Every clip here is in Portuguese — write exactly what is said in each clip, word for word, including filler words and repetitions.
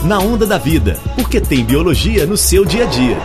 Na Onda da Vida, porque tem biologia no seu dia a dia.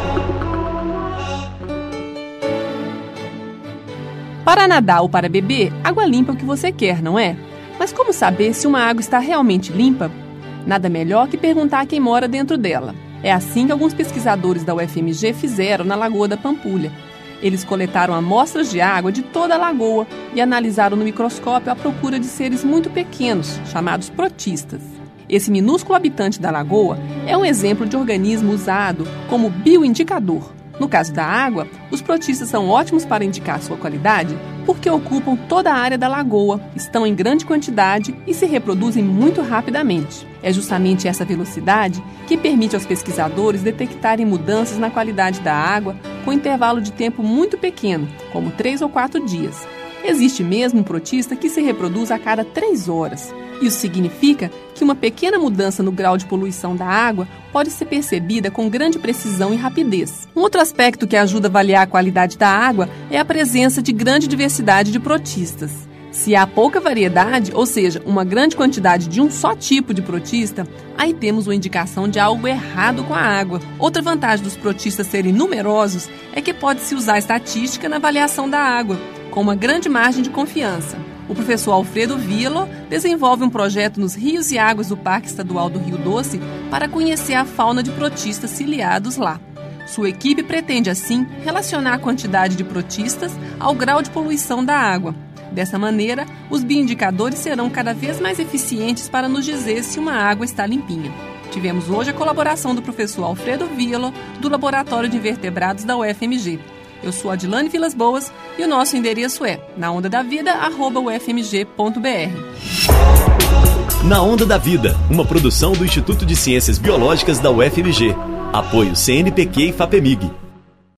Para nadar ou para beber, água limpa é o que você quer, não é? Mas como saber se uma água está realmente limpa? Nada melhor que perguntar a quem mora dentro dela. É assim que alguns pesquisadores da U F M G fizeram na Lagoa da Pampulha. Eles coletaram amostras de água de toda a lagoa e analisaram no microscópio à procura de seres muito pequenos, chamados protistas. Esse minúsculo habitante da lagoa é um exemplo de organismo usado como bioindicador. No caso da água, os protistas são ótimos para indicar sua qualidade porque ocupam toda a área da lagoa, estão em grande quantidade e se reproduzem muito rapidamente. É justamente essa velocidade que permite aos pesquisadores detectarem mudanças na qualidade da água com intervalo de tempo muito pequeno, como três ou quatro dias. Existe mesmo um protista que se reproduz a cada três horas. Isso significa que uma pequena mudança no grau de poluição da água pode ser percebida com grande precisão e rapidez. Um outro aspecto que ajuda a avaliar a qualidade da água é a presença de grande diversidade de protistas. Se há pouca variedade, ou seja, uma grande quantidade de um só tipo de protista, aí temos uma indicação de algo errado com a água. Outra vantagem dos protistas serem numerosos é que pode-se usar a estatística na avaliação da água, com uma grande margem de confiança. O professor Alfredo Vielo desenvolve um projeto nos rios e águas do Parque Estadual do Rio Doce para conhecer a fauna de protistas ciliados lá. Sua equipe pretende, assim, relacionar a quantidade de protistas ao grau de poluição da água. Dessa maneira, os bioindicadores serão cada vez mais eficientes para nos dizer se uma água está limpinha. Tivemos hoje a colaboração do professor Alfredo Vielo, do Laboratório de Invertebrados da U F M G. Eu sou Adilane Vilas Boas e o nosso endereço é na onda da vida arroba u f m g ponto b r. Na Onda da Vida, uma produção do Instituto de Ciências Biológicas da U F M G. Apoio C N Pq e FAPEMIG.